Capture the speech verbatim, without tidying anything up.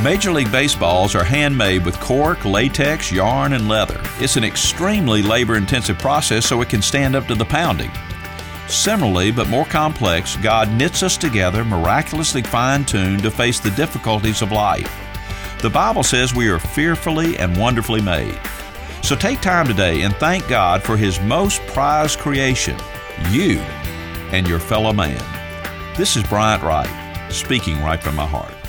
Major League Baseballs are handmade with cork, latex, yarn, and leather. It's an extremely labor-intensive process, so it can stand up to the pounding. Similarly, but more complex, God knits us together, miraculously fine-tuned to face the difficulties of life. The Bible says we are fearfully and wonderfully made. So take time today and thank God for His most prized creation, you and your fellow man. This is Bryant Wright, speaking right from my heart.